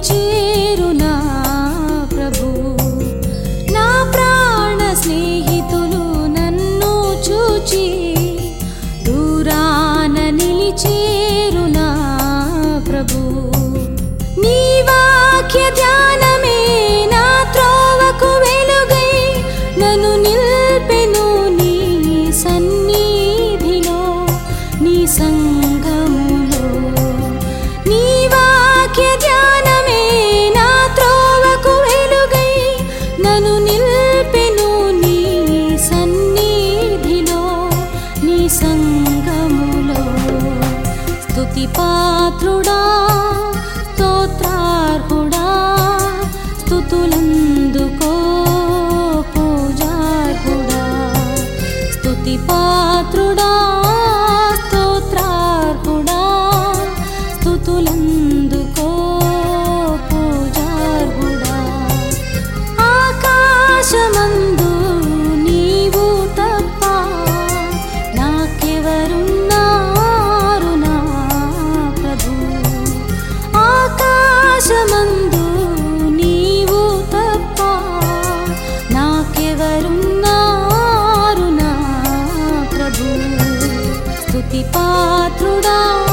నిలిచేరు నా ప్రభు. నా ప్రాణ స్నేహితులు నన్ను చూచి దూరాన నిలిచేరు నా ప్రభు. నీ వాక్య ధ్యానమే నా త్రోవకు వెలుగై నన్ను నిల్పెను నీ సన్నిధిలో నీ సంఘములో. నీ వాక్య ధ్యానమే నా త్రోవకు వెలుగై నన్ను నిల్పెను నీ సన్నిధిలో నీ సంఘములో. స్తుతి పాత్రుడా స్తోత్రార్హుడా స్తుతులందుకో పూజార్హుడా. స్తుతి పాత్రుడా స్తోత్రార్హుడా స్తుతులందుకో పూజార్హుడా. ఆకాశమందు నీవు తప్ప నాకెవరున్నారు నా ప్రభు. ఆకాశమందు నీవు తప్ప నాకెవరున్నారు నా ప్రభు. స్తుతి పాత్రుడా